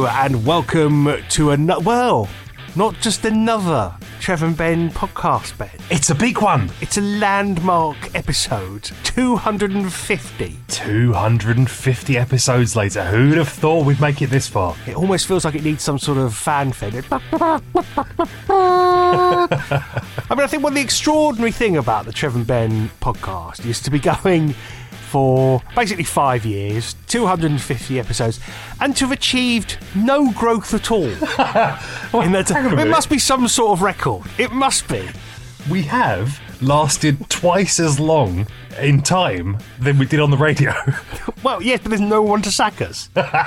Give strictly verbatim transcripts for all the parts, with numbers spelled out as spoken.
Hello and welcome to another, well, not just another Trev and Ben podcast, Ben. It's a big one. It's a landmark episode, two hundred fifty. two hundred fifty episodes later. Who'd have thought we'd make it this far? It almost feels like it needs some sort of fanfare. I mean, I think one of the extraordinary thing about the Trev and Ben podcast is to be going for basically five years, two hundred fifty episodes, and to have achieved no growth at all. well, in that hang on a it minute. must be some sort of record. It must be. We have lasted twice as long in time than we did on the radio. Well, yes, but there's no one to sack us.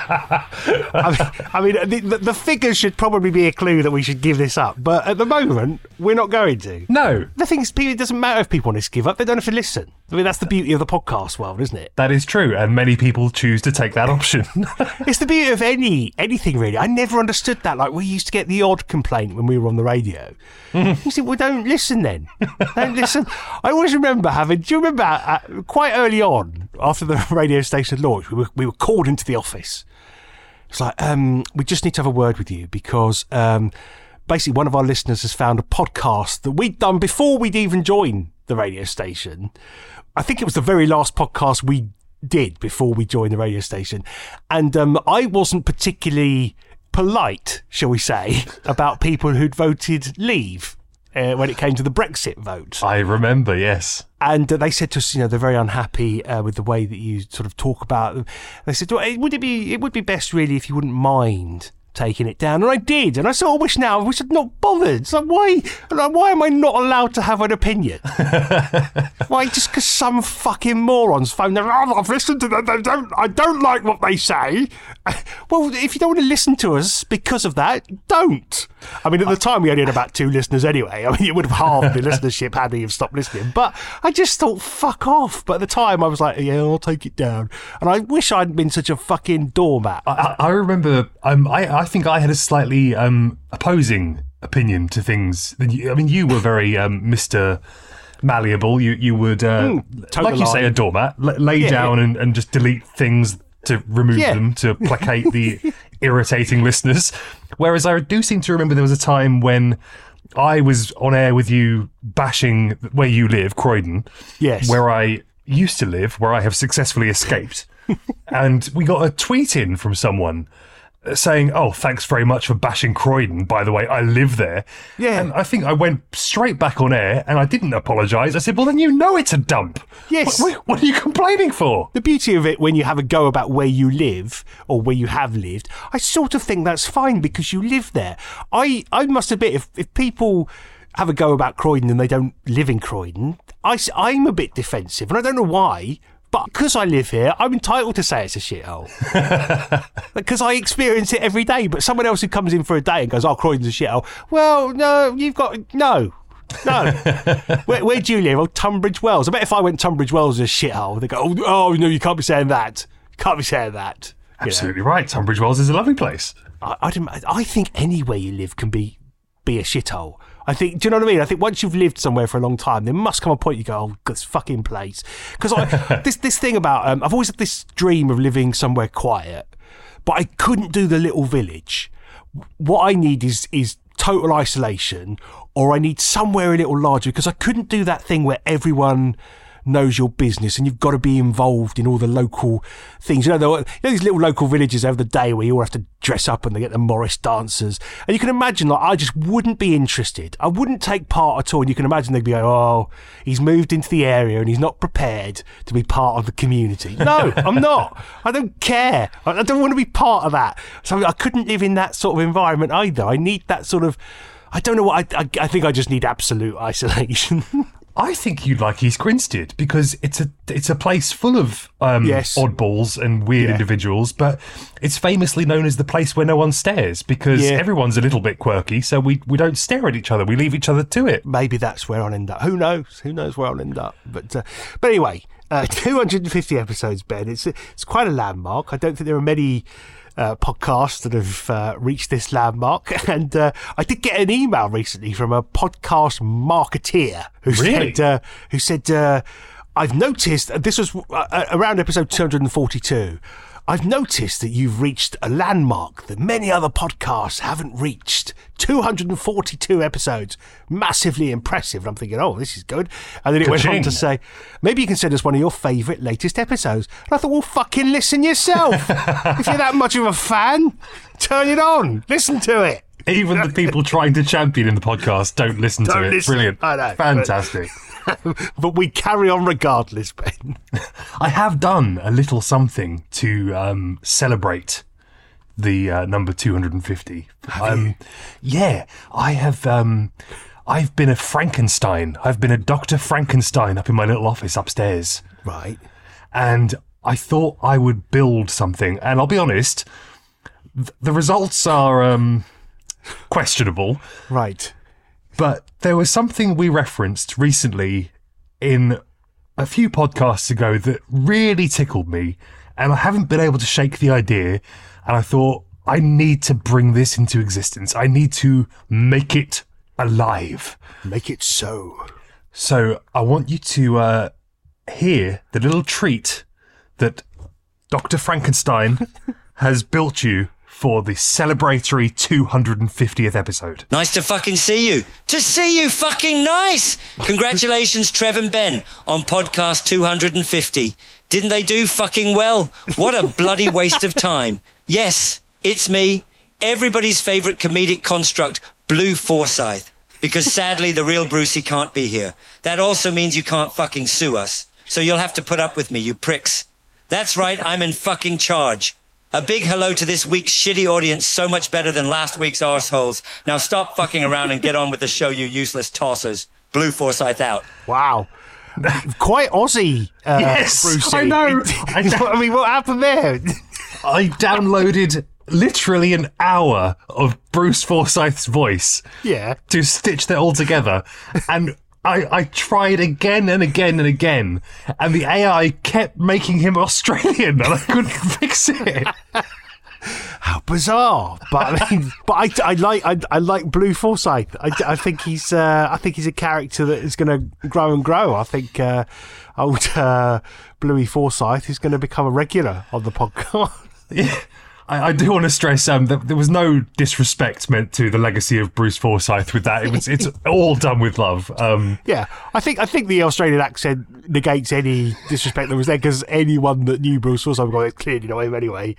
I mean, I mean the, the, the figures should probably be a clue that we should give this up. But at the moment, we're not going to. No. The thing is, it doesn't matter if people want to give up. They don't have to listen. I mean, that's the beauty of the podcast world, isn't it? That is true, and many people choose to take that option. It's the beauty of any anything, really. I never understood that. Like, we used to get the odd complaint when we were on the radio. Mm-hmm. You said, well, don't listen then. Don't listen. I always remember having, do you remember uh, quite early on, after the radio station launched, we were, we were called into the office. It's like, um, we just need to have a word with you because um, basically one of our listeners has found a podcast that we'd done before we'd even joined the radio station. I think it was the very last podcast we did before we joined the radio station. And um, I wasn't particularly polite, shall we say, about people who'd voted leave uh, when it came to the Brexit vote. I remember, yes. And uh, they said to us, you know, they're very unhappy uh, with the way that you sort of talk about them. They said, well, it, would it be it would be best really if you wouldn't mind taking it down. And I did. And I sort of wish now I wish I'd not bothered. It's like, why, like, why am I not allowed to have an opinion? Why, just because some fucking morons phone them, oh, I've listened to them, they don't, I don't like what they say. Well, if you don't want to listen to us because of that, don't. I mean, at the time we only had about two listeners anyway. I mean, it would have halved the listenership had we have stopped listening. But I just thought, fuck off. But at the time I was like, yeah, I'll take it down. And I wish I hadn't been such a fucking doormat. I, I remember, um, I, I think I had a slightly um, opposing opinion to things. I mean, you were very um, Mister Malleable. You you would, uh, mm, like you say, a doormat, l- lay yeah, down yeah. And, and just delete things to remove yeah. them, to placate the irritating listeners. Whereas I do seem to remember there was a time when I was on air with you bashing where you live, Croydon. Yes. Where I used to live, where I have successfully escaped. And we got a tweet in from someone saying, oh, thanks very much for bashing Croydon. By the way, I live there. Yeah. And I think I went straight back on air and I didn't apologise. I said, well, then you know it's a dump. Yes. What, what, what are you complaining for? The beauty of it when you have a go about where you live or where you have lived, I sort of think that's fine because you live there. I, I must admit, if, if people have a go about Croydon and they don't live in Croydon, I, I'm a bit defensive and I don't know why. But because I live here, I'm entitled to say it's a shithole. Because I experience it every day. But someone else who comes in for a day and goes, oh, Croydon's a shithole. Well, no, you've got... No. No. where, where do you live? Oh, Tunbridge Wells. I bet if I went Tunbridge Wells is a shithole, they go, oh, oh, no, you can't be saying that. Can't be saying that. Absolutely you know? Right. Tunbridge Wells is a lovely place. I, I, don't, I think anywhere you live can be, be a shithole. I think, do you know what I mean? I think once you've lived somewhere for a long time, there must come a point you go, oh, this fucking place. Because I this this thing about, um, I've always had this dream of living somewhere quiet, but I couldn't do the little village. What I need is is total isolation, or I need somewhere a little larger, because I couldn't do that thing where everyone knows your business and you've got to be involved in all the local things. You know, the, you know these little local villages have the day where you all have to dress up and they get the Morris dancers. And you can imagine, like, I just wouldn't be interested. I wouldn't take part at all. And you can imagine they'd be like, oh, he's moved into the area and he's not prepared to be part of the community. No, I'm not. I don't care. I don't want to be part of that. So I couldn't live in that sort of environment either. I need that sort of, I don't know what, I, I, I think I just need absolute isolation. I think you'd like East Grinstead because it's a it's a place full of um, yes. oddballs and weird yeah. individuals, but it's famously known as the place where no one stares because yeah. everyone's a little bit quirky, so we, we don't stare at each other. We leave each other to it. Maybe that's where I'll end up. Who knows? Who knows where I'll end up? But uh, but anyway, uh, two hundred fifty episodes, Ben. It's it's quite a landmark. I don't think there are many Uh, podcasts that have uh, reached this landmark, and uh, I did get an email recently from a podcast marketeer who really? said, uh, "Who said uh, I've noticed this was uh, around episode two hundred forty-two. I've noticed that you've reached a landmark that many other podcasts haven't reached. two hundred forty-two episodes. Massively impressive. And I'm thinking, oh, this is good. And then it Ka-ching. went on to say, maybe you can send us one of your favourite latest episodes. And I thought, well, fucking listen yourself. If you're that much of a fan, turn it on. Listen to it. Even the people trying to champion in the podcast don't listen Don't to it. listen. Brilliant. I know, Fantastic. But we carry on regardless, Ben. I have done a little something to um, celebrate the uh, number two hundred fifty. Um, yeah, I have. Um, I've been a Frankenstein. I've been a Doctor Frankenstein up in my little office upstairs. Right. And I thought I would build something. And I'll be honest, th- the results are um, questionable. Right. But there was something we referenced recently in a few podcasts ago that really tickled me, and I haven't been able to shake the idea, and I thought, I need to bring this into existence. I need to make it alive. Make it so. So I want you to uh, hear the little treat that Doctor Frankenstein has built you for the celebratory two hundred fiftieth episode. Nice to fucking see you. To see you fucking nice. Congratulations, Trev and Ben, on podcast two hundred fifty. Didn't they do fucking well? What a bloody waste of time. Yes, it's me, everybody's favourite comedic construct, Blue Forsyth. Because sadly, the real Brucey can't be here. That also means you can't fucking sue us. So you'll have to put up with me, you pricks. That's right, I'm in fucking charge. A big hello to this week's shitty audience, so much better than last week's arseholes. Now stop fucking around and get on with the show, you useless tossers. Blue Forsyth out. Wow. Quite Aussie, uh, Yes, Brucey. I know. I, I mean, what happened there? I downloaded literally an hour of Bruce Forsyth's voice Yeah. to stitch that all together. And I, I tried again and again and again, and the A I kept making him Australian, and I couldn't fix it. How bizarre! But I mean, but I, I like I, I like Blue Forsyth. I, I think he's uh, I think he's a character that is going to grow and grow. I think uh, old uh, Bluey Forsyth is going to become a regular on the podcast. Yeah. I, I do want to stress um, that there was no disrespect meant to the legacy of Bruce Forsyth with that. It was it's all done with love. Um, Yeah, I think I think the Australian accent negates any disrespect that was there, because anyone that knew Bruce Forsyth was clearly not him anyway.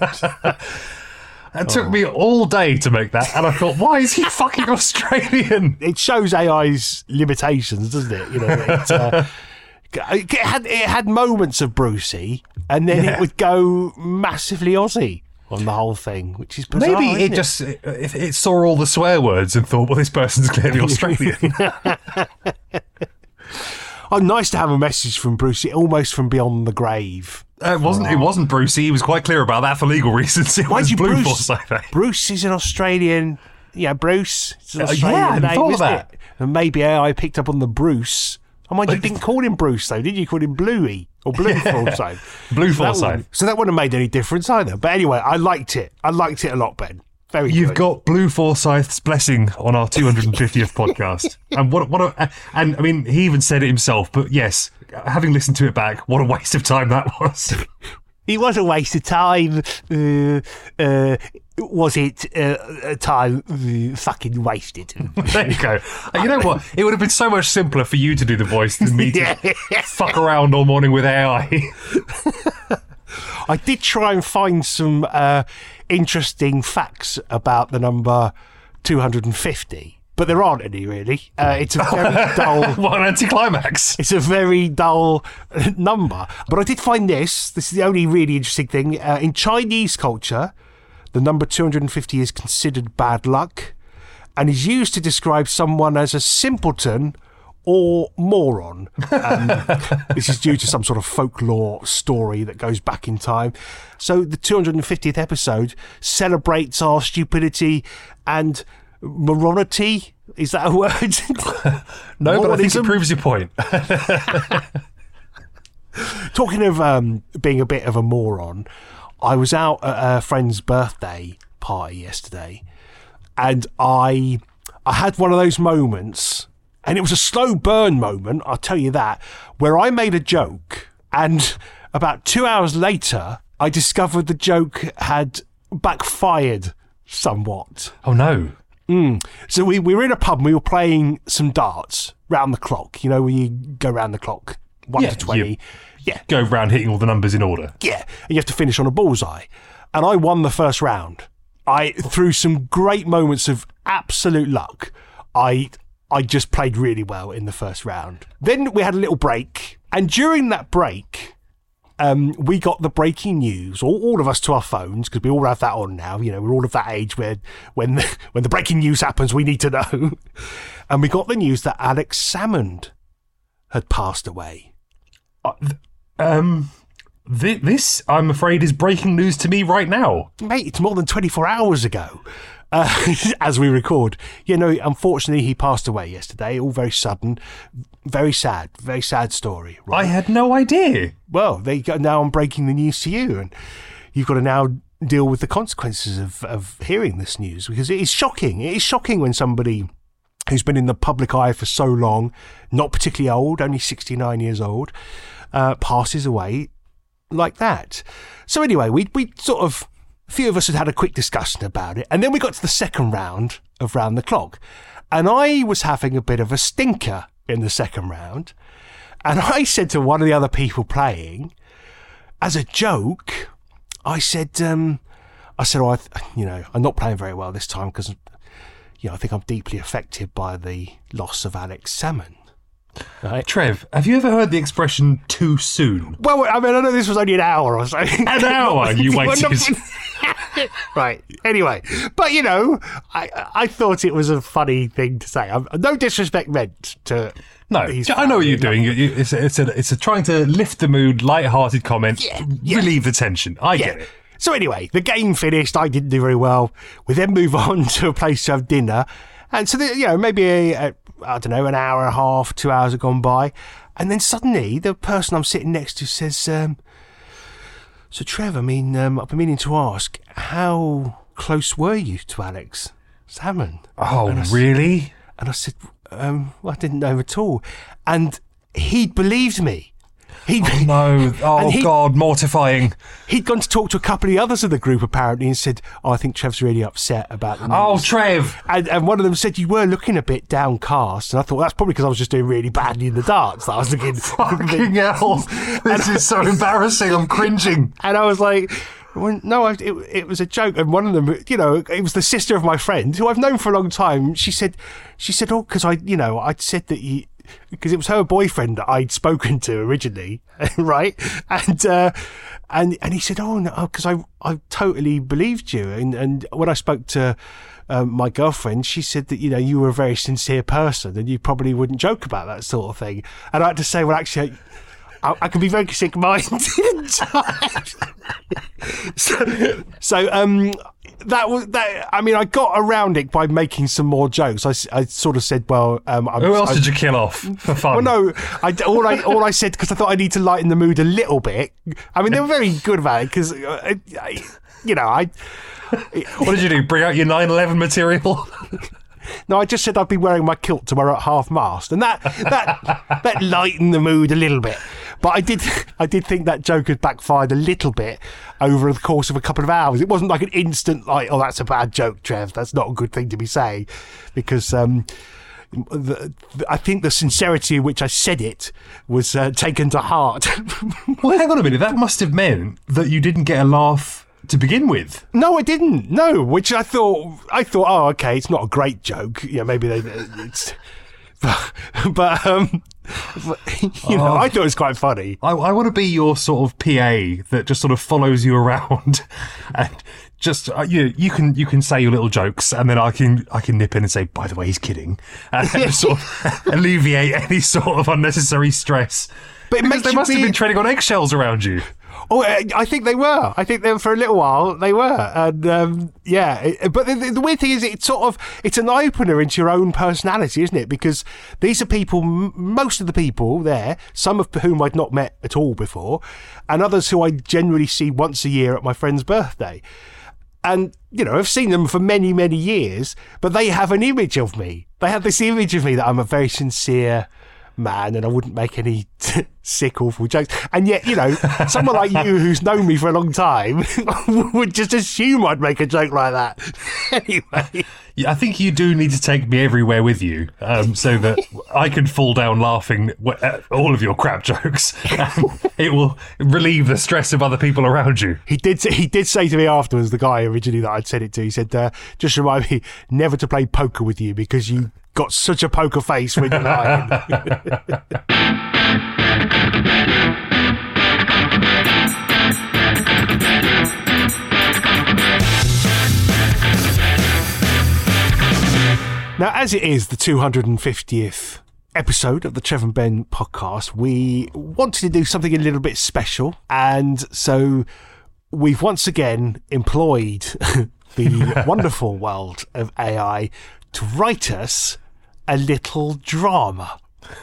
It took me all day to make that, and I thought, why is he fucking Australian? It shows A I's limitations, doesn't it? You know, it, uh, it had it had moments of Brucey, and then Yeah. it would go massively Aussie on the whole thing, which is bizarre. Maybe isn't it just it, it it saw all the swear words and thought, well, this person's clearly Australian. Oh, nice to have a message from Brucey, almost from beyond the grave. Uh, it wasn't. It wasn't Brucey. He was quite clear about that for legal reasons. It Why was did you Blue Bruce? Forsyth. Bruce is an Australian. Yeah, Bruce. It's an Uh, Australian yeah, I hadn't name, thought of isn't that. it? And maybe A I picked up on the Bruce. Oh, mind you didn't call him Bruce though, did you? You called him Bluey or Blue Forsyth. Blue So that Forsyth. wouldn't- So that wouldn't have made any difference either. But anyway, I liked it. I liked it a lot, Ben. Very You've good. got Blue Forsyth's blessing on our two hundred fiftieth podcast, and what what a, and I mean he even said it himself. But yes, having listened to it back, what a waste of time that was. It was a waste of time. Uh, uh, was it uh, a time uh, fucking wasted? There you go. And you know what? It would have been so much simpler for you to do the voice than me to Yeah. fuck around all morning with A I. I did try and find some uh, interesting facts about the number two hundred fifty, but there aren't any really. Uh, it's a very dull. What an anticlimax. It's a very dull uh, number. But I did find this. This is the only really interesting thing. Uh, in Chinese culture, the number two hundred fifty is considered bad luck and is used to describe someone as a simpleton or moron. Um, this is due to some sort of folklore story that goes back in time. So the two hundred fiftieth episode celebrates our stupidity and moronity. Is that a word? No, but I think it Moronism? proves your point. Talking of um, being a bit of a moron, I was out at a friend's birthday party yesterday, and I I had one of those moments, and it was a slow burn moment, I'll tell you that, where I made a joke, and about two hours later, I discovered the joke had backfired somewhat. Oh, no. Mm. So we, we were in a pub and we were playing some darts round the clock. You know, when you go round the clock, one Yeah, to twenty. you- Yeah. Go round hitting all the numbers in order. Yeah. And you have to finish on a bullseye. And I won the first round. I, through some great moments of absolute luck, I I just played really well in the first round. Then we had a little break. And during that break, um, we got the breaking news, all, all of us to our phones, because we all have that on now. You know, we're all of that age where when the, when the breaking news happens, we need to know. And we got the news that Alex Salmond had passed away. Uh, th- um, th- this, I'm afraid, is breaking news to me right now. Mate, it's more than twenty-four hours ago, uh, as we record. You know, unfortunately, he passed away yesterday, all very sudden. Very sad, very sad story. Right? I had no idea. Well, there you go. Now I'm breaking the news to you, and you've got to now deal with the consequences of, of hearing this news, because it is shocking. It is shocking when somebody who's been in the public eye for so long, not particularly old, only sixty-nine years old, uh, passes away like that. So anyway, we we sort of, a few of us had had a quick discussion about it, and then we got to the second round of Round the Clock, and I was having a bit of a stinker in the second round, and I said to one of the other people playing, as a joke, I said, um, I said, oh, I th- you know, I'm not playing very well this time because, you know, I think I'm deeply affected by the loss of Alex Salmond. Right? Trev, have you ever heard the expression too soon? Well, I mean, I know this was only an hour or so. An hour you waited. Right. Anyway, but you know, I I thought it was a funny thing to say. I'm, no disrespect meant to. No, his I know what you're family. doing. You- It's a, it's a, it's a trying to lift the mood, light-hearted comment, Yeah, yeah. relieve the tension. I Yeah. get it. So anyway, the game finished. I didn't do very well. We then move on to a place to have dinner, and so the, you know, maybe a, a, I don't know, an hour and a half, two hours have gone by, and then suddenly the person I'm sitting next to says, um, "So Trev, I mean, um, I've been meaning to ask, how close were you to Alex Salmond?" Oh, And I s- really? And I said, um, well, I didn't know at all, and he believed me. He, No. Oh, And he- God, mortifying. He'd gone to talk to a couple of the others of the group, apparently, and said, oh, I think Trev's really upset about the news. Oh, Trev. And, and one of them said, you were looking a bit downcast. And I thought, that's probably because I was just doing really badly in the darts. That I was looking... Fucking hell. This is so embarrassing. I'm cringing. And I was like, well, no, I, it, it was a joke. And one of them, you know, it was the sister of my friend, who I've known for a long time. She said, she said, oh, because I, you know, I'd said that you... Because it was her boyfriend that I'd spoken to originally, right? And uh, and and he said, "Oh no," because I I totally believed you. And and when I spoke to um, my girlfriend, she said that you know you were a very sincere person and you probably wouldn't joke about that sort of thing. And I had to say, well, actually, I, I can be very sick-minded. so so um. That was that. I mean, I got around it by making some more jokes. I, I sort of said, "Well, um, I'm, Who else I, did you kill off for fun? well, no, I, all I all I said because I thought I need to lighten the mood a little bit. I mean, they were very good about it because, uh, I, you know, I. What did you do? Bring out your nine eleven material? No, I just said I'd be wearing my kilt tomorrow at half mast, and that that that lightened the mood a little bit. But I did I did think that joke had backfired a little bit over the course of a couple of hours. It wasn't like an instant like, oh, that's a bad joke, Trev. That's not a good thing to be saying, because um, the, the, I think the sincerity in which I said it was uh, taken to heart. Well, hang on a minute. That must have meant that you didn't get a laugh to begin with. No, I didn't. No, which I thought, I thought, oh, okay, it's not a great joke. You know, maybe they, it's, but, but um, but, you know, Oh. I thought it was quite funny. I, I want to be your sort of P A that just sort of follows you around, and just uh, you you can you can say your little jokes, and then I can I can nip in and say, by the way, he's kidding, and just sort of alleviate any sort of unnecessary stress. But it Because makes they you must have feel- been treading on eggshells around you. Oh, I I think they were. I think they were for a little while. They were, and um, yeah. It, but the, the weird thing is, it's sort of it's an opener into your own personality, isn't it? Because these are people, m- most of the people there, some of whom I'd not met at all before, and others who I generally see once a year at my friend's birthday. And, you know, I've seen them for many, many years, but they have an image of me. They have this image of me that I'm a very sincere man, and I wouldn't make any t- sick, awful jokes. And yet, you know, someone like you who's known me for a long time would just assume I'd make a joke like that. Anyway. Yeah, I think you do need to take me everywhere with you, um, so that I can fall down laughing at all of your crap jokes. And it will relieve the stress of other people around you. He did. He did say to me afterwards, the guy originally that I'd said it to, he said, uh, "Just remind me never to play poker with you because you got such a poker face when you're lying." Now, as it is the two hundred fiftieth episode of the Trev and Ben podcast, we wanted to do something a little bit special. And so we've once again employed the wonderful world of A I to write us a little drama.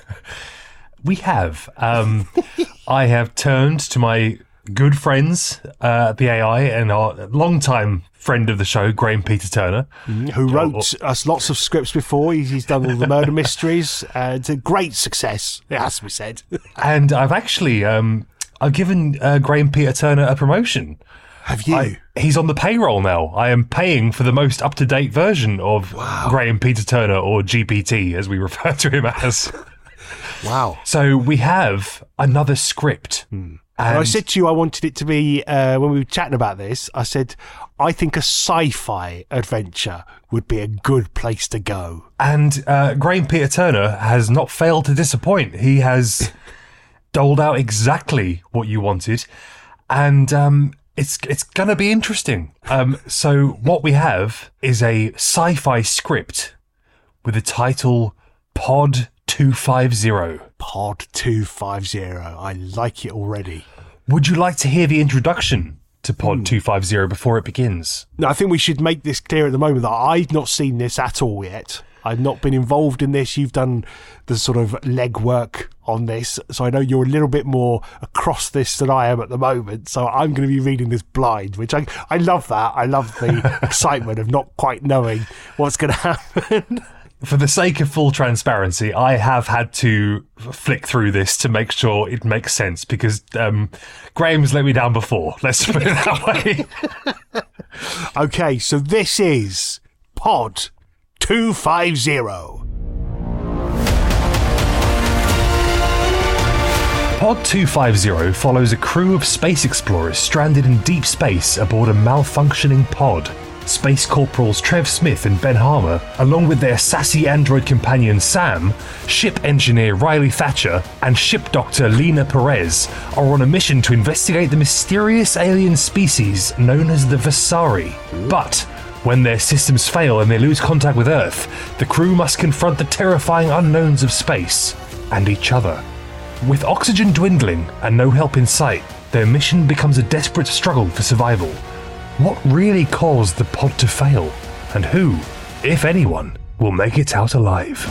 We have. Um, I have turned to my good friends, uh, the A I, and our longtime friend of the show, Graham Peter Turner, who wrote us lots of scripts before. He's, he's done all the murder mysteries. Uh, it's a great success, it has to be said. And I've actually, um, I've given uh, Graham Peter Turner a promotion. Have you? I, he's on the payroll now. I am paying for the most up-to-date version of wow. Graham Peter Turner, or G P T, as we refer to him as. Wow. So we have another script. Hmm. And I said to you I wanted it to be, uh, when we were chatting about this, I said, I think a sci-fi adventure would be a good place to go. And uh, Graham Peter Turner has not failed to disappoint. He has doled out exactly what you wanted. And um, it's it's going to be interesting. Um, so what we have is a sci-fi script with the title Pod two fifty. Pod two fifty. I like it already. Would you like to hear the introduction to Pod mm. two fifty before it begins? No, I think we should make this clear at the moment that I've not seen this at all yet. I've not been involved in this. You've done the sort of legwork on this, so I know you're a little bit more across this than I am at the moment. So I'm going to be reading this blind, which I I love that. I love the excitement of not quite knowing what's going to happen. For the sake of full transparency, I have had to flick through this to make sure it makes sense because um, Graham's let me down before. Let's put it that way. Okay, so this is Pod two fifty. Pod two fifty follows a crew of space explorers stranded in deep space aboard a malfunctioning pod. Space Corporals Trev Smith and Ben Harmer, along with their sassy android companion Sam, ship engineer Riley Thatcher, and ship doctor Lena Perez, are on a mission to investigate the mysterious alien species known as the Vasari. But when their systems fail and they lose contact with Earth, the crew must confront the terrifying unknowns of space and each other. With oxygen dwindling and no help in sight, their mission becomes a desperate struggle for survival. What really caused the pod to fail? And who, if anyone, will make it out alive?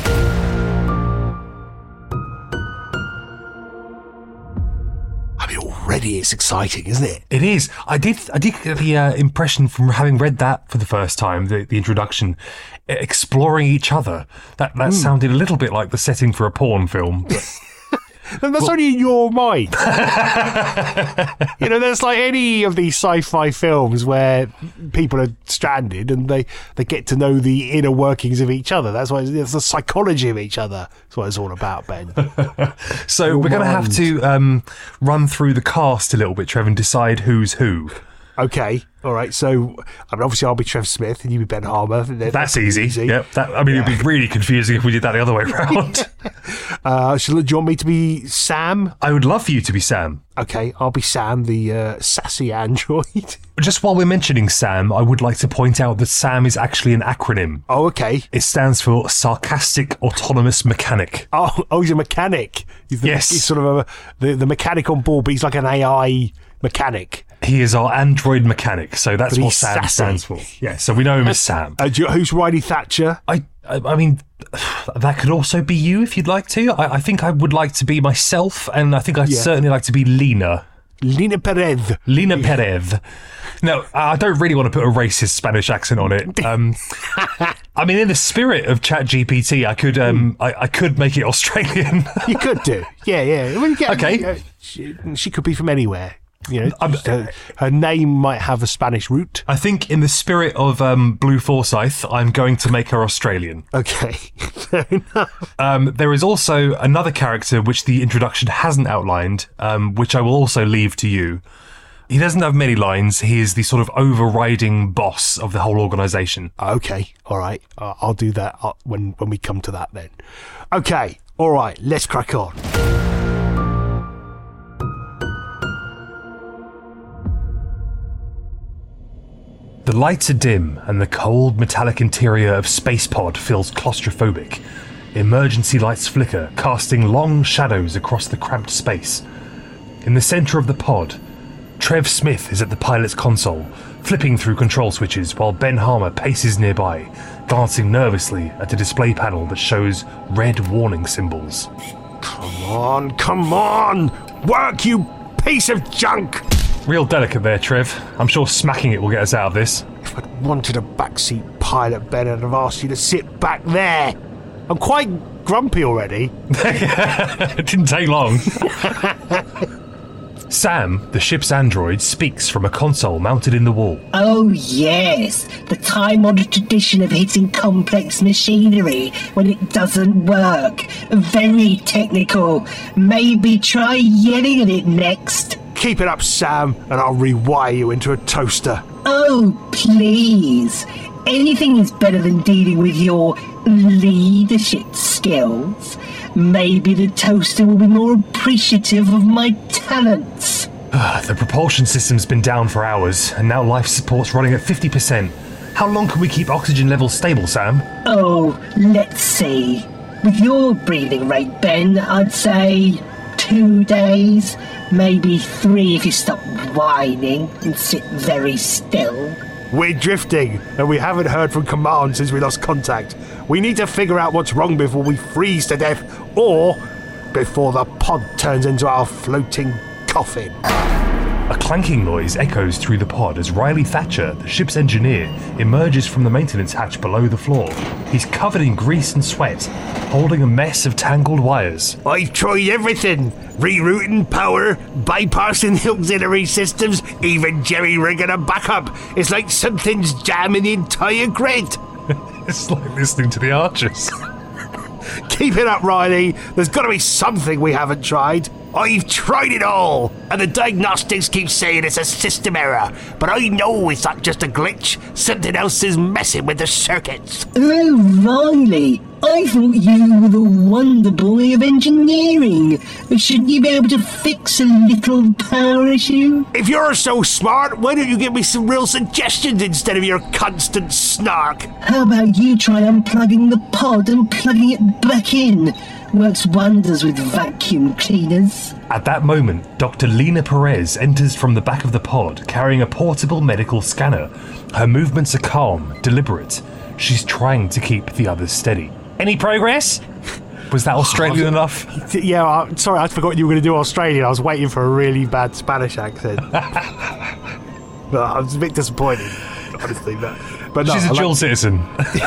I mean, already it's exciting, isn't it? It is. I did I did get the uh, impression from having read that for the first time, the, the introduction, exploring each other. That, that mm. sounded a little bit like the setting for a porn film. But That's well, only in your mind. You know, there's like any of these sci-fi films where people are stranded and they, they get to know the inner workings of each other. That's why it's, it's the psychology of each other. That's what it's all about, Ben. So your we're going to have mind. to um, run through the cast a little bit, Trev, and decide who's who. Okay, all right. So, I mean, obviously, I'll be Trev Smith and you be Ben Harmer. That's, That's easy. easy. Yep. That, I mean, yeah. It'd be really confusing if we did that the other way around. uh, so, do you want me to be Sam? I would love for you to be Sam. Okay, I'll be Sam, the uh, sassy android. Just while we're mentioning Sam, I would like to point out that SAM is actually an acronym. Oh, okay. It stands for Sarcastic Autonomous Mechanic. Oh, oh, he's a mechanic. He's the, yes. He's sort of a, the, the mechanic on board, but he's like an A I mechanic. He is our android mechanic, so that's but what SAM sassy. stands for. Yeah, so we know him as Sam. Uh, you, who's Riley Thatcher? I, I, I mean, that could also be you if you'd like to. I, I think I would like to be myself, and I think I'd yeah. certainly like to be Lena. Lena Perez. Lena Perez. No, I don't really want to put a racist Spanish accent on it. Um, I mean, in the spirit of ChatGPT, I could um, I, I could make it Australian. You could do. Yeah, yeah. Well, yeah okay. Uh, she, she could be from anywhere. You know, her, her name might have a Spanish root. I think in the spirit of um, Blue Forsyth, I'm going to make her Australian. Okay, fair enough. Um, there is also another character which the introduction hasn't outlined, um, which I will also leave to you. He doesn't have many lines. He is the sort of overriding boss of the whole organisation. Okay, all right. Uh, I'll do that uh, when, when we come to that then. Okay, all right, let's crack on. The lights are dim and the cold metallic interior of Spacepod feels claustrophobic. Emergency lights flicker, casting long shadows across the cramped space. In the centre of the pod, Trev Smith is at the pilot's console, flipping through control switches while Ben Harmer paces nearby, glancing nervously at a display panel that shows red warning symbols. Come on, come on! Work, you piece of junk! Real delicate there, Trev. I'm sure smacking it will get us out of this. If I'd wanted a backseat pilot, Ben, I'd have asked you to sit back there. I'm quite grumpy already. It didn't take long. Sam, the ship's android, speaks from a console mounted in the wall. Oh yes, the time-honoured tradition of hitting complex machinery when it doesn't work. Very technical. Maybe try yelling at it next. Keep it up, Sam, and I'll rewire you into a toaster. Oh, please. Anything is better than dealing with your leadership skills. Maybe the toaster will be more appreciative of my talents. The propulsion system's been down for hours, and now life support's running at fifty percent. How long can we keep oxygen levels stable, Sam? Oh, let's see. With your breathing rate, Ben, I'd say two days. Maybe three if you stop whining and sit very still. We're drifting, and we haven't heard from command since we lost contact. We need to figure out what's wrong before we freeze to death, or before the pod turns into our floating coffin. A clanking noise echoes through the pod as Riley Thatcher, the ship's engineer, emerges from the maintenance hatch below the floor. He's covered in grease and sweat, holding a mess of tangled wires. I've tried everything. Rerouting power, bypassing the auxiliary systems, even jerry-rigging a backup. It's like something's jamming the entire grid. It's like listening to the Archers. Keep it up, Riley. There's got to be something we haven't tried. I've tried it all, and the diagnostics keep saying it's a system error, but I know it's not just a glitch. Something else is messing with the circuits. Oh, Riley, I thought you were the wonder boy of engineering. Shouldn't you be able to fix a little power issue? If you're so smart, why don't you give me some real suggestions instead of your constant snark? How about you try unplugging the pod and plugging it back in? Works wonders with vacuum cleaners. At that moment, Doctor Lena Perez enters from the back of the pod, carrying a portable medical scanner. Her movements are calm, deliberate. She's trying to keep the others steady. Any progress? Was that Australian enough? Yeah, I'm sorry, I forgot you were going to do Australian. I was waiting for a really bad Spanish accent. But I was a bit disappointed, honestly. But, but no, She's a I dual like- citizen.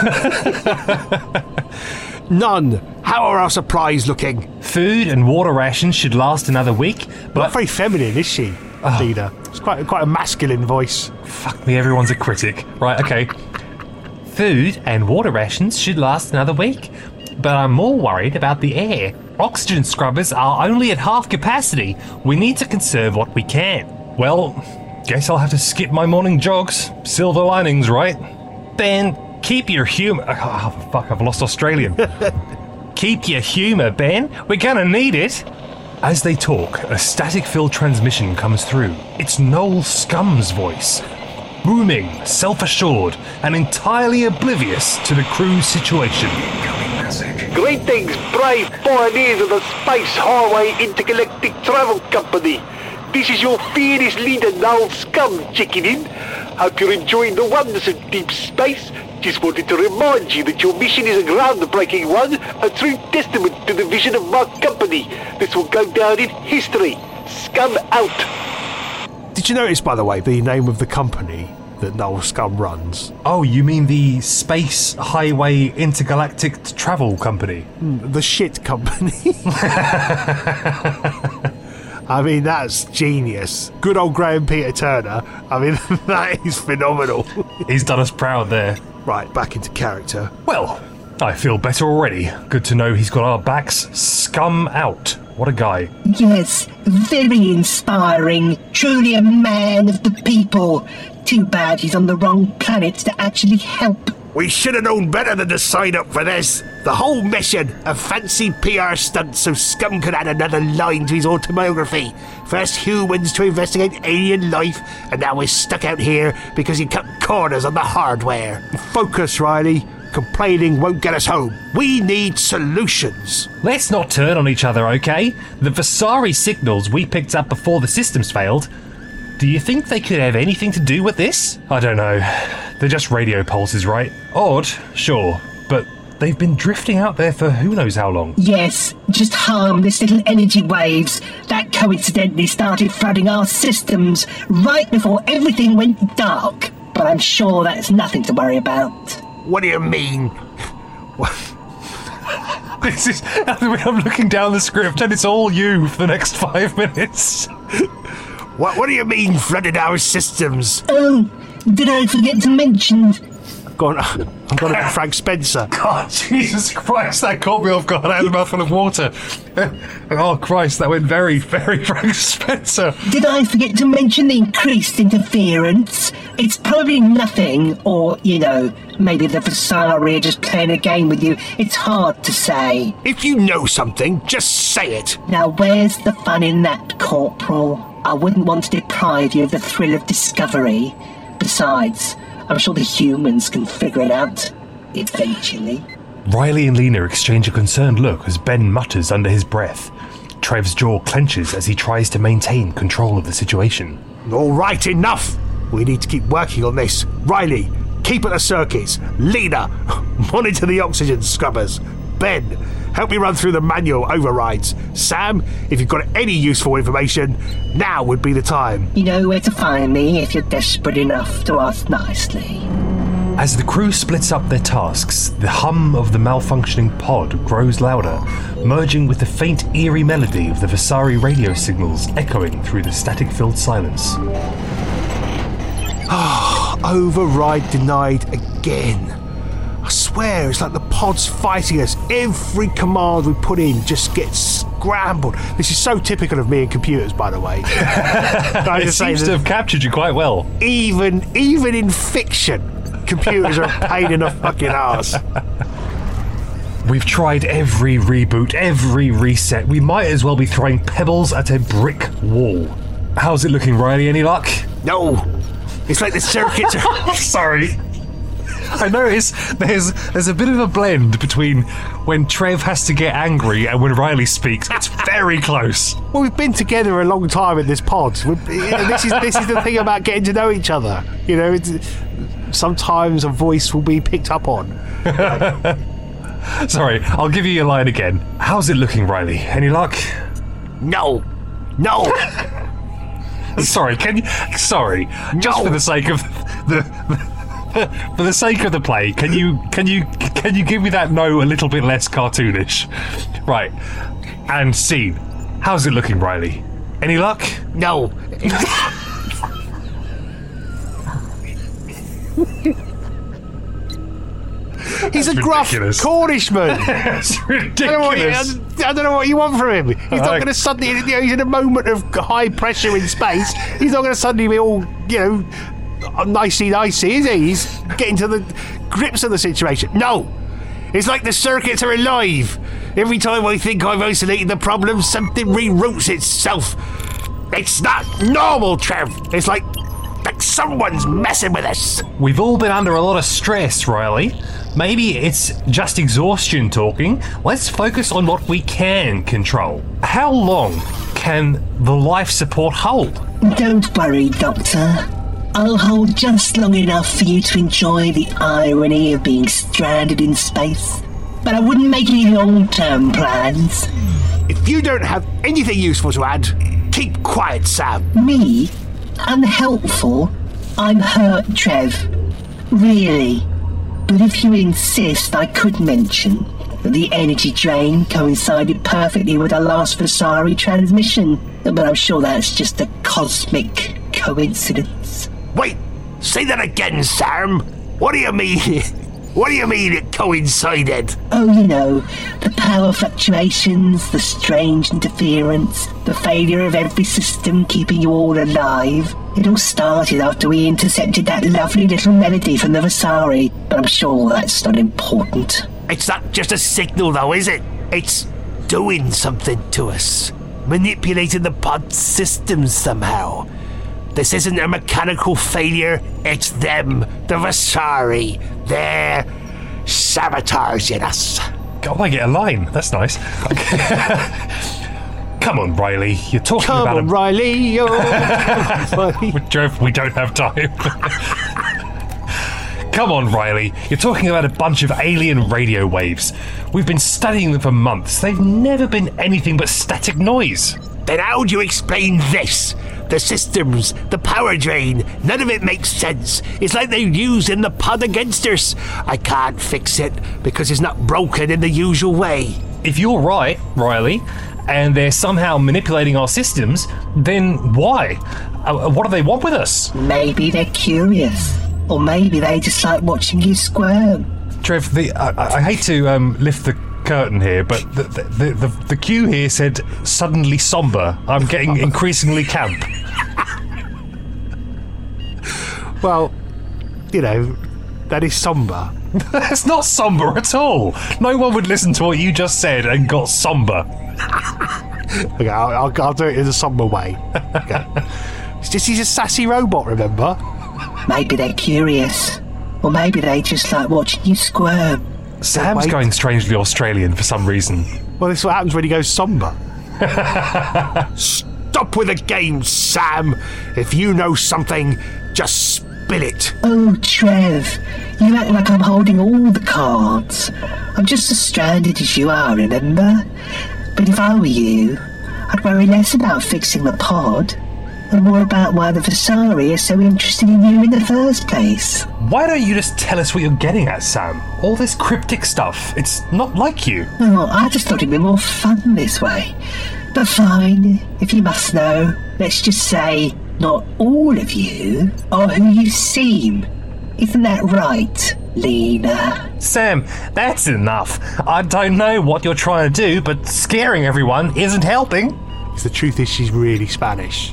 None. How are our supplies looking? Food and water rations should last another week, Not but very feminine, is she, Lena? It's quite quite a masculine voice. fuck me, everyone's a critic. Right, okay. Food and water rations should last another week, but I'm more worried about the air. Oxygen scrubbers are only at half capacity. We need to conserve what we can. Well, guess I'll have to skip my morning jogs. Silver linings, right? Ben, keep your humour. Oh, fuck, I've lost Australian. Keep your humour, Ben. We're gonna need it. As they talk, a static-filled transmission comes through. It's Noel Scum's voice. Booming, self-assured, and entirely oblivious to the crew's situation. Greetings, brave pioneers of the Space Highway Intergalactic Travel Company. This is your fearless leader, Noel Scum, checking in. Hope you're enjoying the wonders of deep space. Just wanted to remind you that your mission is a groundbreaking one, a true testament to the vision of my company. This will go down in history. Scum out. Did you notice, by the way, the name of the company that Null Scum runs. Oh, you mean the Space Highway Intergalactic Travel Company? The shit company. I mean, that's genius. Good old Graham Peter Turner. I mean, that is phenomenal. He's done us proud there. Right, back into character. Well, I feel better already. Good to know he's got our backs. Scum out. What a guy. Yes, very inspiring. Truly a man of the people. Too bad he's on the wrong planet to actually help. We should have known better than to sign up for this. The whole mission, a fancy P R stunt so Scum could add another line to his autobiography. First humans to investigate alien life, and now we're stuck out here because he cut corners on the hardware. Focus, Riley. Complaining won't get us home. We need solutions. Let's not turn on each other, okay? The Vasari signals we picked up before the systems failed. Do you think they could have anything to do with this? I don't know. They're just radio pulses, right? Odd, sure, but they've been drifting out there for who knows how long. Yes, just harmless little energy waves that coincidentally started flooding our systems right before everything went dark. But I'm sure that's nothing to worry about. What do you mean? This is. I'm looking down the script and it's all you for the next five minutes. What, what do you mean flooded our systems? Oh, did I forget to mention... Go on, I'm going to Frank Spencer. God, Jesus Christ, that caught me off guard. I had a mouthful of water. Oh, Christ, that went very, very Frank Spencer. Did I forget to mention the increased interference? It's probably nothing, or, you know, maybe the Vasari are just playing a game with you. It's hard to say. If you know something, just say it. Now, where's the fun in that, Corporal? I wouldn't want to deprive you of the thrill of discovery. Besides, I'm sure the humans can figure it out, eventually. Riley and Lena exchange a concerned look as Ben mutters under his breath. Trev's jaw clenches as he tries to maintain control of the situation. All right, enough. We need to keep working on this. Riley, keep at the circuits. Lena, monitor the oxygen scrubbers. Ben, help me run through the manual overrides. Sam, if you've got any useful information, now would be the time. You know where to find me if you're desperate enough to ask nicely. As the crew splits up their tasks, the hum of the malfunctioning pod grows louder, merging with the faint, eerie melody of the Vasari radio signals echoing through the static-filled silence. Ah, override denied again. I swear, it's like the pod's fighting us. Every command we put in just gets scrambled. This is so typical of me and computers, by the way. I It just say seems to that have captured you quite well. even, even in fiction, computers are a pain in the fucking arse. We've tried every reboot, every reset. We might as well be throwing pebbles at a brick wall. How's it looking, Riley? Any luck? No, it's like the circuits are... Sorry. I notice there's there's a bit of a blend between when Trev has to get angry and when Riley speaks. It's very close. Well, we've been together a long time in this pod. We're, you know, this is this is the thing about getting to know each other. You know, it's, sometimes a voice will be picked up on. Sorry, I'll give you your line again. How's it looking, Riley? Any luck? No, no. Sorry, can you? Sorry, just No. for the sake of the. For the sake of the play, can you can you can you give me that no a little bit less cartoonish? Right. And scene. How's it looking, Riley? Any luck? No. He's a That's gruff ridiculous. Cornishman. That's I don't, know what you, ridiculous. I don't know what you want from him. He's not Alright. going to suddenly, you know, he's in a moment of high pressure in space. He's not going to suddenly be all, you know, nicey-nicey, is he? He's getting to the grips of the situation. No. It's like the circuits are alive. Every time I think I've isolated the problem, something reroutes itself. It's not normal, Trev. It's like, like someone's messing with us. We've all been under a lot of stress, Riley. Maybe it's just exhaustion talking. Let's focus on what we can control. How long can the life support hold? Don't worry, Doctor. I'll hold just long enough for you to enjoy the irony of being stranded in space. But I wouldn't make any long-term plans. If you don't have anything useful to add, keep quiet, Sam. Me? Unhelpful? I'm hurt, Trev. Really. But if you insist, I could mention that the energy drain coincided perfectly with our last Vasari transmission. But I'm sure that's just a cosmic coincidence. Wait, say that again, Sam. What do you mean? What do you mean it coincided? Oh, you know, the power fluctuations, the strange interference, the failure of every system keeping you all alive. It all started after we intercepted that lovely little melody from the Vasari, but I'm sure that's not important. It's not just a signal, though, is it? It's doing something to us. Manipulating the pod systems somehow. This isn't a mechanical failure, it's them, the Vasari. They're sabotaging us. Oh, I get a line. That's nice. Come on, Riley. You're talking Come about on, a... Riley. Oh. Trev, we don't have time. Come on, Riley. You're talking about a bunch of alien radio waves. We've been studying them for months. They've never been anything but static noise. Then how do you explain this? The systems, the power drain, none of it makes sense. It's like they're using the pod against us. I can't fix it because it's not broken in the usual way. If you're right, Riley, and they're somehow manipulating our systems, then why? Uh, what do they want with us? Maybe they're curious. Or maybe they just like watching you squirm. Trev, the, I, I hate to um, lift the curtain here, but the the, the the the cue here said suddenly somber. I'm getting increasingly camp. Well, you know, that is somber. That's not somber at all. No one would listen to what you just said and got somber. Okay, I'll, I'll, I'll do it in a somber way. Okay. It's just he's a sassy robot, remember? Maybe they're curious. Or maybe they just like watching you squirm. Sam's Wait. going strangely Australian for some reason. Well, this is what happens when he goes somber. Stop with the game, Sam. If you know something, just spill it. Oh, Trev, you act like I'm holding all the cards. I'm just as stranded as you are, remember? But if I were you, I'd worry less about fixing the pod and more about why the Vasari are so interested in you in the first place. Why don't you just tell us what you're getting at, Sam? All this cryptic stuff, it's not like you. Oh, I just thought it'd be more fun this way. But fine, if you must know, let's just say not all of you are who you seem. Isn't that right, Lena? Sam, that's enough. I don't know what you're trying to do, but scaring everyone isn't helping. Because the truth is she's really Spanish.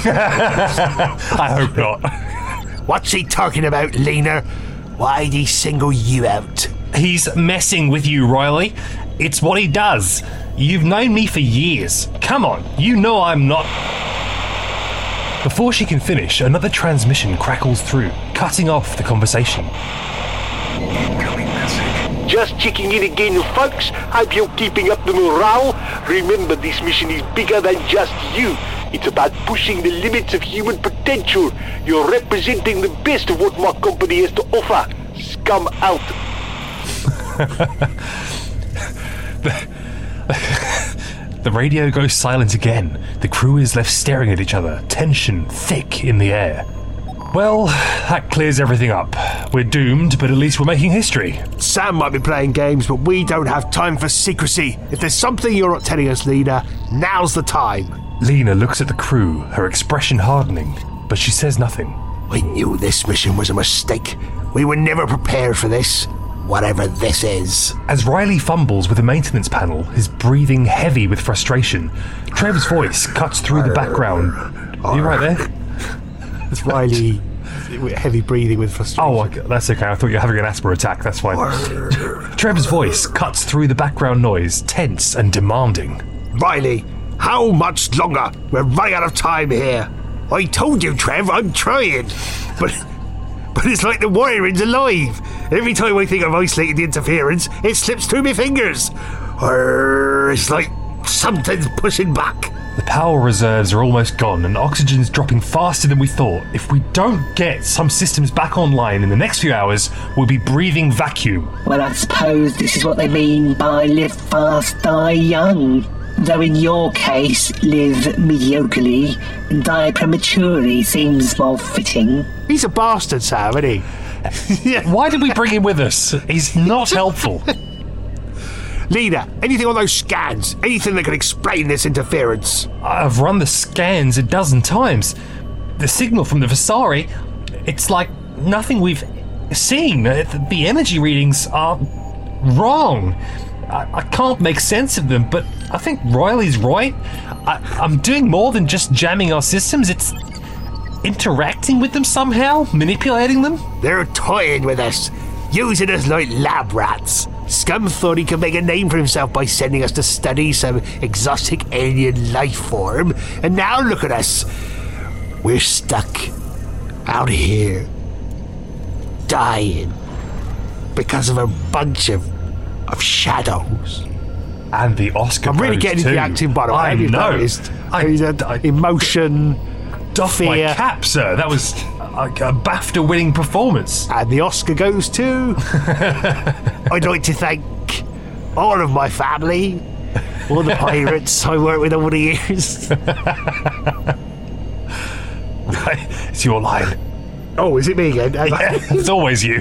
I hope not. What's he talking about, Lena? Why'd he single you out? He's messing with you, Riley. It's what he does. You've known me for years. Come on, you know I'm not... Before she can finish, another transmission crackles through, cutting off the conversation. Just checking in again, folks. Hope you're keeping up the morale. Remember, this mission is bigger than just you. It's about pushing the limits of human potential. You're representing the best of what my company has to offer. Scum out. The radio goes silent again. The crew is left staring at each other, tension thick in the air. Well, that clears everything up. We're doomed, but at least we're making history. Sam might be playing games, but we don't have time for secrecy. If there's something you're not telling us, Lena, now's the time. Lena looks at the crew, her expression hardening, but she says nothing. We knew this mission was a mistake. We were never prepared for this. Whatever this is. As Riley fumbles with the maintenance panel, his breathing heavy with frustration, Trev's voice cuts through the background. Are you right there? It's Riley, heavy breathing with frustration. Oh, that's okay. I thought you were having an asthma attack. That's fine. Trev's voice cuts through the background noise, tense and demanding. Riley, how much longer? We're running out of time here. I told you, Trev, I'm trying. But but it's like the wiring's alive. Every time I think I've isolated the interference, it slips through my fingers. Or it's like something's pushing back. The power reserves are almost gone and oxygen's dropping faster than we thought. If we don't get some systems back online in the next few hours, we'll be breathing vacuum. Well, I suppose this is what they mean by live fast, die young. Though in your case, live mediocrely and die prematurely seems more fitting. He's a bastard, Sam, isn't he? Yeah. Why did we bring him with us? He's not helpful. Leader, anything on those scans? Anything that can explain this interference? I've run the scans a dozen times. The signal from the Visari, it's like nothing we've seen. The energy readings are wrong. I, I can't make sense of them, but I think Riley's right. I, I'm doing more than just jamming our systems. It's interacting with them somehow, manipulating them. They're toying with us, using us like lab rats. Scum thought he could make a name for himself by sending us to study some exotic alien life form, and now look at us. We're stuck out here, dying because of a bunch of of shadows. And the Oscar I'm really goes getting too. into the acting, by the way. I Have you know. noticed? I, He's a- I emotion, doff my fear. cap, sir. That was a, a BAFTA-winning performance. And the Oscar goes to... I'd like to thank all of my family, all the pirates I worked with over the years. It's your line. Oh, is it me again? It's always you.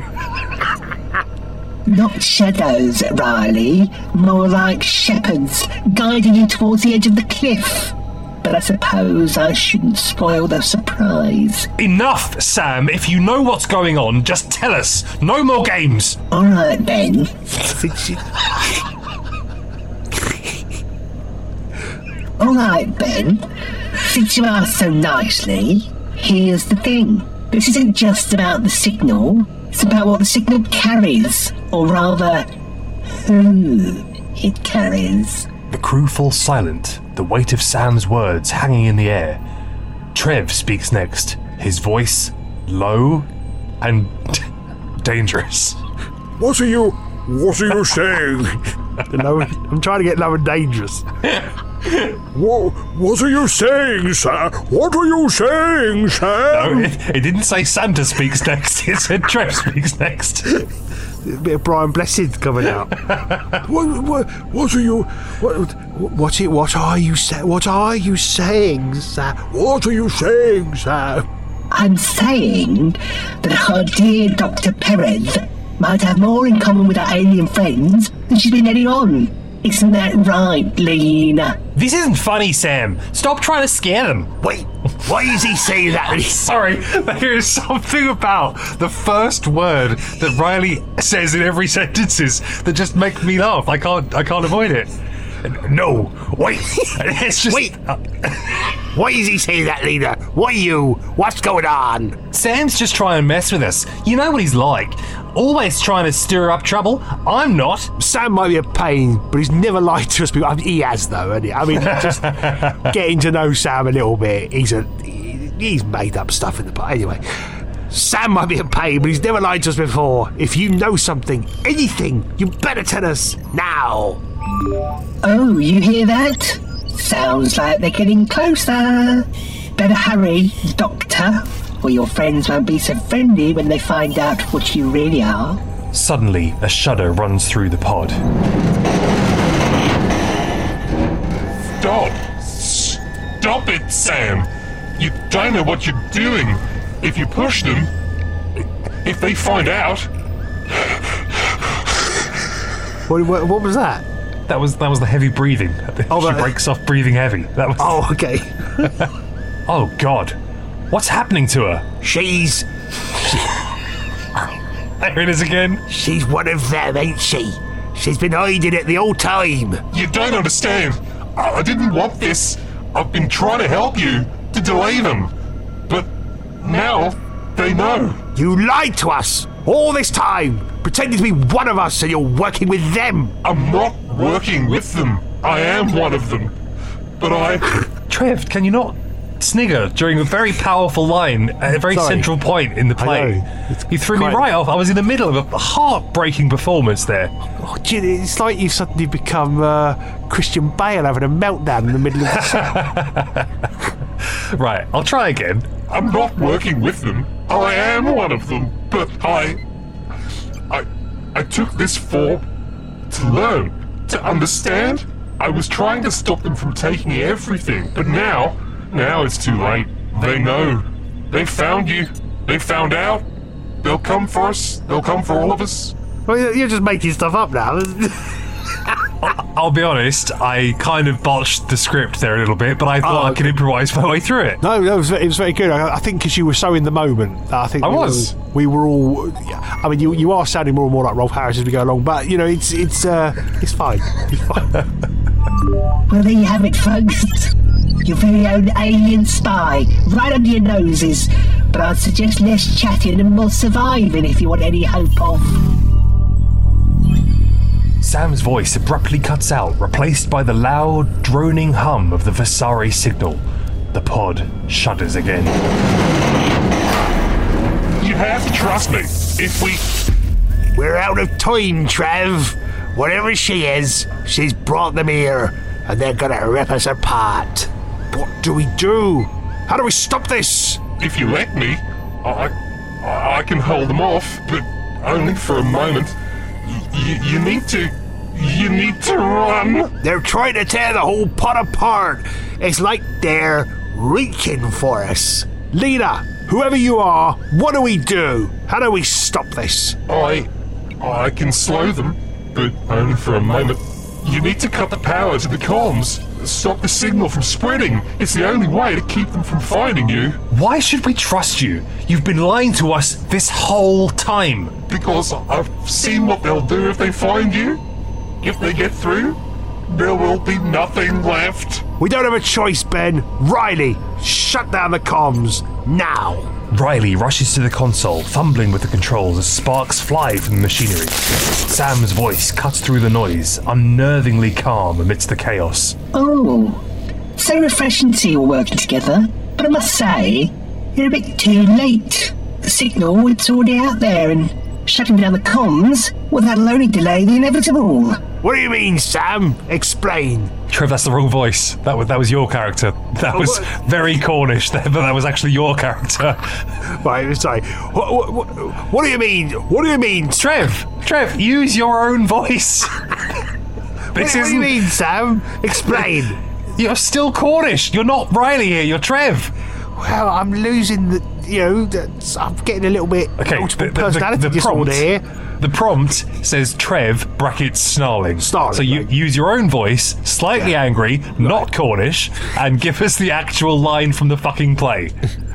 Not shadows, Riley. More like shepherds guiding you towards the edge of the cliff. But I suppose I shouldn't spoil the surprise. Enough, Sam. If you know what's going on, just tell us. No more games. All right, Ben. All right, Ben. Since you asked so nicely, here's the thing. This isn't just about the signal. It's about what the signal carries, or rather, who it carries. The crew falls silent, the weight of Sam's words hanging in the air. Trev speaks next, his voice low and dangerous. What are you... What are you saying? No, I'm trying to get low and dangerous. What, what are you saying, sir? What are you saying, No, Sam? it, it didn't say Santa speaks next, it said Trev speaks next. A bit of Brian Blessed coming out. What, what, what are you... What, What, it, what are you say, What are you saying, sir? what are you saying, sir? I'm saying that our dear Doctor Perez might have more in common with her alien friends than she's been letting on. Isn't that right, Lena? This isn't funny, Sam. Stop trying to scare them. Wait, why is he saying that? Sorry, there is something about the first word that Riley says in every sentence that just makes me laugh. I can't, I can't avoid it. No, wait. It's just Wait. Why is he saying that, leader? Why you? What's going on? Sam's just trying to mess with us. You know what he's like. Always trying to stir up trouble. I'm not. Sam might be a pain, but he's never lied to us before. I mean, he has, though, hasn't he? I mean, just getting to know Sam a little bit, he's a he, he's made up stuff in the past. Anyway, Sam might be a pain, but he's never lied to us before. If you know something, anything, you better tell us now. Oh, you hear that? Sounds like they're getting closer. Better hurry, Doctor, or your friends won't be so friendly when they find out what you really are. Suddenly, a shudder runs through the pod. Stop! Stop it, Sam! You don't know what you're doing. If you push them, if they find out... What, what, what was that? That was that was the heavy breathing. Oh, she that- breaks off breathing heavy. That was. Oh, okay. Oh God, what's happening to her? She's There it is again. she's one of them, ain't she? She's been hiding it the whole time. You don't understand. I, I didn't want this. I've been trying to help you, to delay them. But now they know. You lied to us all this time, pretending to be one of us, and you're working with them. I'm not working with them. I am one of them. But I... Trev, can you not snigger during a very powerful line at a very Sorry. central point in the play? know. It's You threw quite- me right off. I was in the middle of a heartbreaking performance there. Oh, gee, it's like you've suddenly become uh, Christian Bale having a meltdown in the middle of the Right, I'll try again. I'm not working with them. I am one of them. But I... I... I took this form to learn, to understand. I was trying to stop them from taking everything, but now, now it's too late. They know. They found you. They found out. They'll come for us. They'll come for all of us. Well, you're just making stuff up now. I'll be honest, I kind of botched the script there a little bit, but I thought Oh, I could okay. improvise my way through it. No, no, it was, it was very good. I, I think because you were so in the moment. I think I we was. Were, we were all. I mean, you you are sounding more and more like Rolf Harris as we go along, but you know, it's it's uh, it's fine. It's fine. Well, there you have it, folks. Your very own alien spy, right under your noses. But I'd suggest less chatting and more surviving if you want any hope of. Sam's voice abruptly cuts out, replaced by the loud, droning hum of the Vasari signal. The pod shudders again. You have to trust me. If we... We're out of time, Trev. Whatever she is, she's brought them here, and they're gonna rip us apart. What do we do? How do we stop this? If you let me, I... I can hold them off, but only for a moment. Y- you need to... You need to run. They're trying to tear the whole pot apart. It's like they're reaching for us. Leader, whoever you are, what do we do? How do we stop this? I... I can slow them, but only for a moment. You need to cut the power to the comms. Stop the signal from spreading. It's the only way to keep them from finding you. Why should we trust you? You've been lying to us this whole time. Because I've seen what they'll do if they find you. If they get through, there will be nothing left. We don't have a choice, Ben. Riley, shut down the comms. Now. Riley rushes to the console, fumbling with the controls as sparks fly from the machinery. Sam's voice cuts through the noise, unnervingly calm amidst the chaos. Oh, so refreshing to see you all working together. But I must say, you're a bit too late. The signal, it's already out there, and shutting down the comms, well, that'll only delay the inevitable. What do you mean, Sam? Explain. Trev, that's the wrong voice. That was that was your character. That Oh, was what? very Cornish there, but that was actually your character. Right, sorry. What, what, what, what do you mean? What do you mean? Trev, Trev, use your own voice. What, This what do you isn't. mean, Sam? Explain. You're still Cornish. You're not Riley here. You're Trev. Well, I'm losing the, you know, the, I'm getting a little bit Okay, multiple the, the, personality the, the disorder prompt, here. The prompt says Trev brackets snarling. Snarling, So you right. use your own voice, slightly angry, not Cornish, and give us the actual line from the fucking play.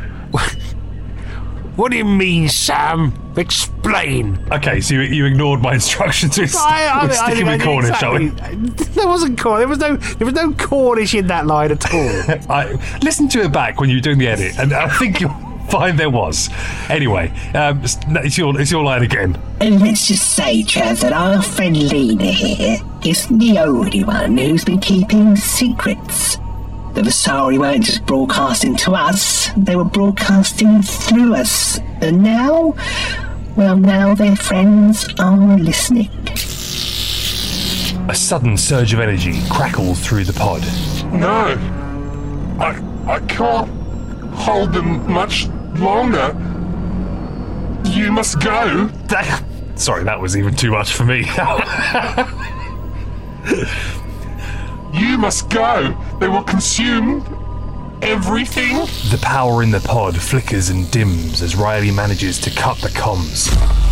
What do you mean, Sam? Explain. Okay, so you, you ignored my instructions. We're, I, I, we're I, sticking I, with Cornish, exactly. shall we? There wasn't Cornish. There was no. There was no Cornish in that line at all. I listened to it back when you were doing the edit, and I think you'll find there was. Anyway, um, it's your it's your line again. And let's just say, Trev, that our friend Lena here isn't the only one who's been keeping secrets. The Vasari weren't just broadcasting to us, they were broadcasting through us. And now, well, now their friends are listening. A sudden surge of energy crackles through the pod. No. I... I can't hold them much longer. You must go. That, sorry, that was even too much for me. You must go. They will consume everything. The power in the pod flickers and dims as Riley manages to cut the comms.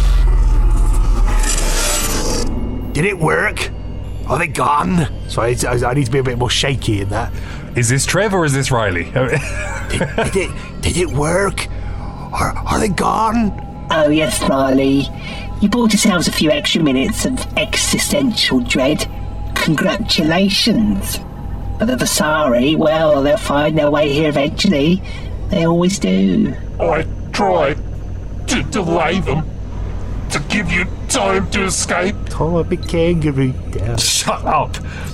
Did it work? Are they gone? Sorry, I, I need to be a bit more shaky in that. Is this Trev or is this Riley? Did, did it? Did it work? Are, are they gone? Oh, yes, Riley. You bought yourselves a few extra minutes of existential dread. Congratulations. But the Vasari, well, they'll find their way here eventually. They always do. I tried to delay them, to give you time to escape. Oh, a big kangaroo. Yeah. Shut up!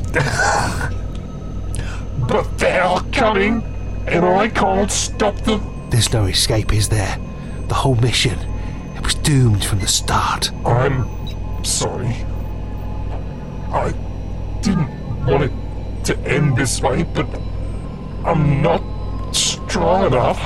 But they're coming, and I can't stop them. There's no escape, is there? The whole mission, it was doomed from the start. I'm sorry. I didn't want it to end this way, but I'm not strong enough.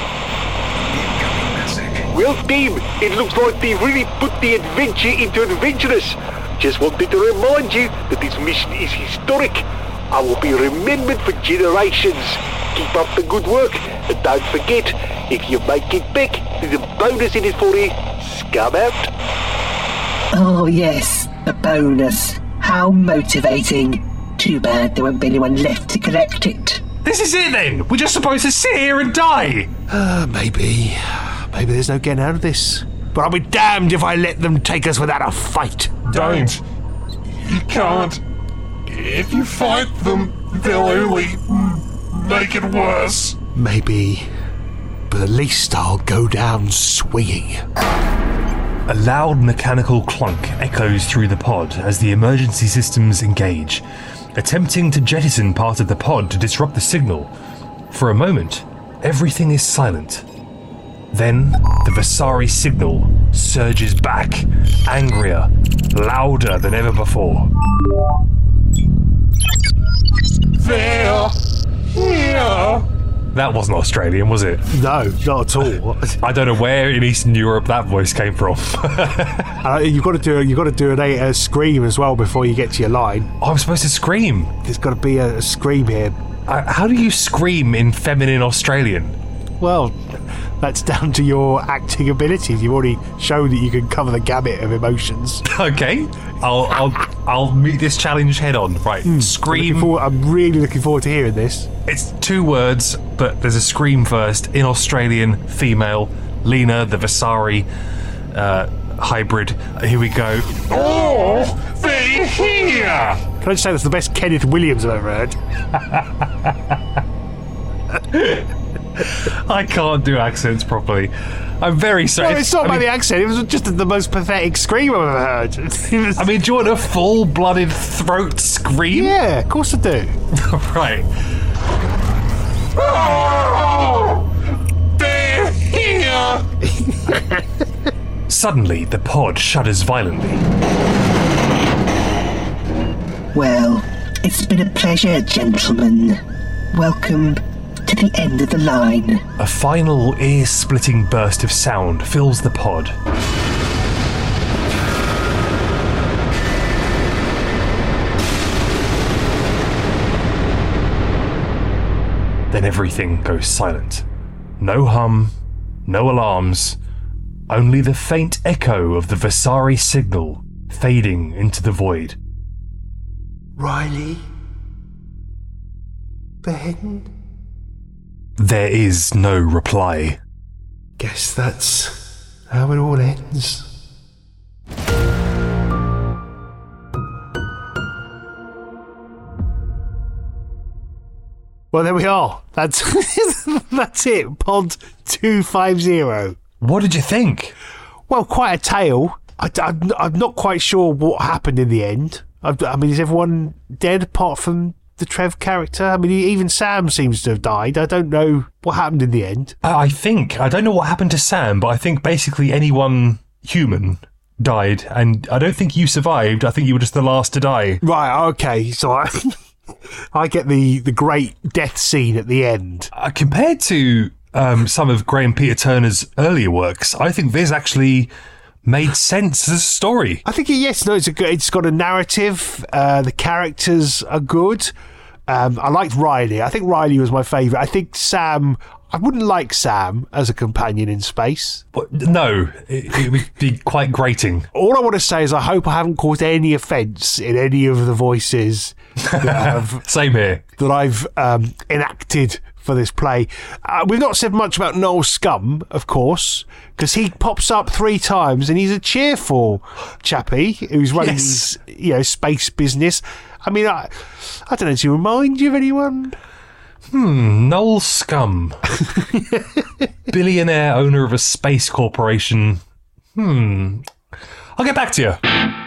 Well, team, it looks like they really put the adventure into adventurous. Just wanted to remind you that this mission is historic. I will be remembered for generations. Keep up the good work, and don't forget, if you make it back, there's a bonus in it for you. Scum out. Oh yes, a bonus. How motivating. Too bad there won't be anyone left to collect it. This is it then? We're just supposed to sit here and die? Uh, maybe. Maybe there's no getting out of this. But I'll be damned if I let them take us without a fight. Don't. You can't. If you fight them, they'll only make it worse. Maybe. But at least I'll go down swinging. A loud mechanical clunk echoes through the pod as the emergency systems engage, attempting to jettison part of the pod to disrupt the signal. For a moment, everything is silent. Then, the Vasari signal surges back, angrier, louder than ever before. There. Here. That wasn't Australian, was it? No, not at all. I don't know where in Eastern Europe that voice came from. uh, you've got to do you've got to do an, a scream as well before you get to your line. Oh, I'm supposed to scream. There's got to be a, a scream here. Uh, how do you scream in feminine Australian? Well, that's down to your acting abilities. You've already shown that you can cover the gamut of emotions. Okay, I'll I'll I'll meet this challenge head on. Right, mm, scream. I'm, forward, I'm really looking forward to hearing this. It's two words, but there's a scream first. In Australian, female, Lena, the Vasari uh, hybrid. Here we go. Oh, they're here! Can I just say that's the best Kenneth Williams I've ever heard? I can't do accents properly. I'm very sorry. No, it's not I by mean, the accent. It was just the most pathetic scream I've ever heard. Was... I mean, do you want a full-blooded throat scream? Yeah, of course I do. Right. Oh, they're here! Suddenly, the pod shudders violently. Well, it's been a pleasure, gentlemen. Welcome to the end of the line. A final ear-splitting burst of sound fills the pod. Then everything goes silent. No hum, no alarms, only the faint echo of the Vasari signal fading into the void. Riley? Ben? There is no reply. Guess that's how it all ends. Well, there we are. That's that's it. Pod two fifty. What did you think? Well, quite a tale. I, I'm, I'm not quite sure what happened in the end. I, I mean, is everyone dead apart from the Trev character? I mean, even Sam seems to have died. I don't know what happened in the end. I think, I don't know what happened to Sam, but I think basically anyone human died, and I don't think you survived. I think you were just the last to die. Right, okay, so I, I get the, the great death scene at the end. Uh, compared to um, some of Graham Peter Turner's earlier works, I think this actually made sense as a story. I think, yes, no, it's, a, it's got a narrative. Uh, the characters are good. Um, I liked Riley. I think Riley was my favourite. I think Sam... I wouldn't like Sam as a companion in space. But no, it, it would be quite grating. All I want to say is I hope I haven't caused any offence in any of the voices that I've, Same here. that I've um, enacted for this play. Uh, we've not said much about Noel Scum, of course, because he pops up three times and he's a cheerful chappie who's running Yes. his, you know, space business. I mean, I, I don't know, does he remind you of anyone? Hmm, Noel Scum. Billionaire owner of a space corporation. Hmm. I'll get back to you.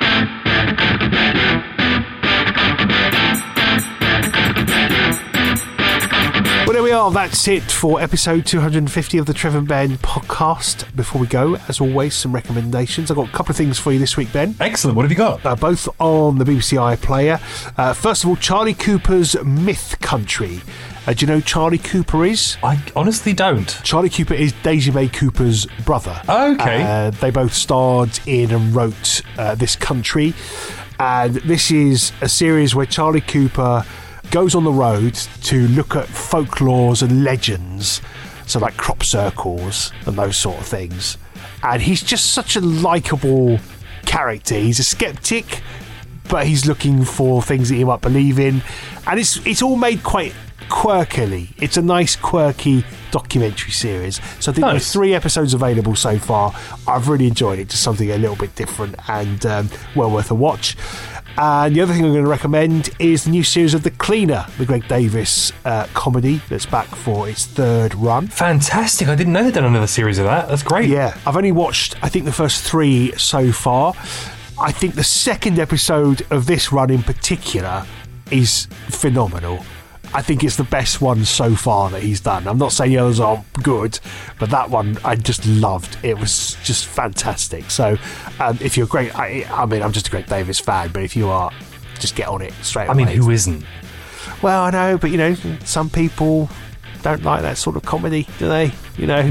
Well, there we are. That's it for episode two hundred fifty of the Trev and Ben podcast. Before we go, as always, some recommendations. I've got a couple of things for you this week, Ben. Excellent. What have you got? Uh, both on the B B C iPlayer. Uh, first of all, Charlie Cooper's Myth Country. Uh, do you know who Charlie Cooper is? I honestly don't. Charlie Cooper is Daisy May Cooper's brother. Okay. Uh, they both starred in and wrote uh, This Country. And this is a series where Charlie Cooper goes on the road to look at folklores and legends, so like crop circles and those sort of things. And he's just such a likeable character. He's a skeptic, but he's looking for things that he might believe in, and it's it's all made quite quirkily. It's a nice quirky documentary series. So I think Nice. there's three episodes available so far. I've really enjoyed it. Just something a little bit different and um, well worth a watch. And the other thing I'm going to recommend is the new series of The Cleaner, the Greg Davis uh, comedy that's back for its third run. Fantastic. I didn't know they'd done another series of that. That's great. Yeah, I've only watched, I think, the first three so far. I think the second episode of this run in particular is phenomenal. I think it's the best one so far that he's done. I'm not saying the others aren't good, but that one I just loved. It was just fantastic. So um, if you're great, I, I mean, I'm just a Greg Davis fan, but if you are, just get on it straight I away. mean, who isn't? Well, I know, but you know, some people don't like that sort of comedy, do they? You know.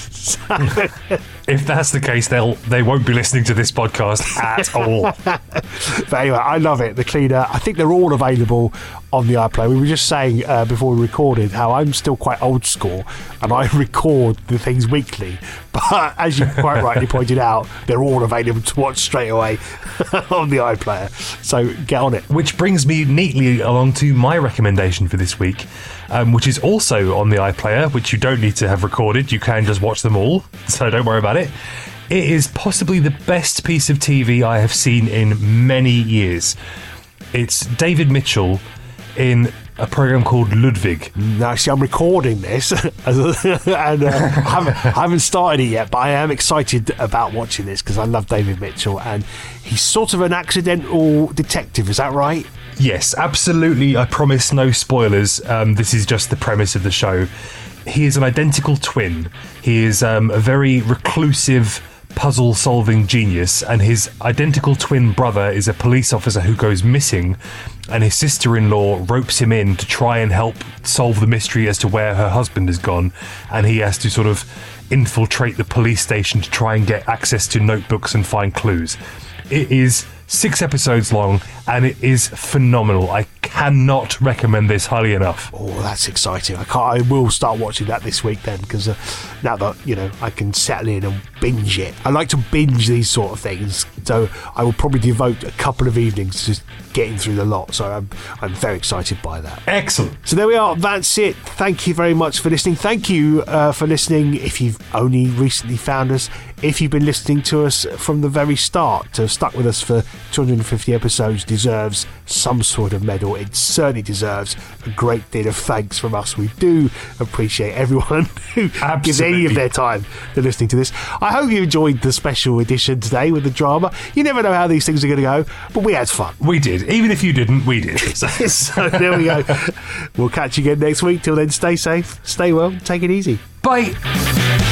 Mm. If that's the case, they'll they won't be listening to this podcast at all. But anyway, I love it. The Cleaner. I think they're all available on the iPlayer. We were just saying uh, before we recorded how I'm still quite old school and I record the things weekly. But as you quite rightly pointed out, they're all available to watch straight away on the iPlayer. So get on it. Which brings me neatly along to my recommendation for this week, um, which is also on the iPlayer, which you don't need to have recorded. You can just watch them all, so don't worry about it. It is possibly the best piece of T V I have seen in many years. It's David Mitchell in a program called Ludwig. Now, see, I'm recording this and uh, I, haven't, I haven't started it yet, but I am excited about watching this because I love David Mitchell and he's sort of an accidental detective, is that right? Yes, absolutely. I promise no spoilers. Um, this is just the premise of the show. He is an identical twin. He is um, a very reclusive, puzzle-solving genius, and his identical twin brother is a police officer who goes missing, and his sister-in-law ropes him in to try and help solve the mystery as to where her husband has gone, and he has to sort of infiltrate the police station to try and get access to notebooks and find clues. It is six episodes long, and it is phenomenal. I cannot recommend this highly enough. Oh, that's exciting. I can't, I will start watching that this week then, because uh, now that, you know, I can settle in and binge it. I like to binge these sort of things, so I will probably devote a couple of evenings to just getting through the lot, so I'm, I'm very excited by that. Excellent. So there we are. That's it. Thank you very much for listening. Thank you uh, for listening if you've only recently found us. If you've been listening to us from the very start, to have stuck with us for two hundred fifty episodes deserves some sort of medal. It certainly deserves a great deal of thanks from us. We do appreciate everyone who Absolutely. gives any of their time to listening to this. I hope you enjoyed the special edition today with the drama. You never know how these things are going to go, but we had fun. We did. Even if you didn't, we did. So there we go. We'll catch you again next week. Till then, stay safe, stay well, take it easy. Bye.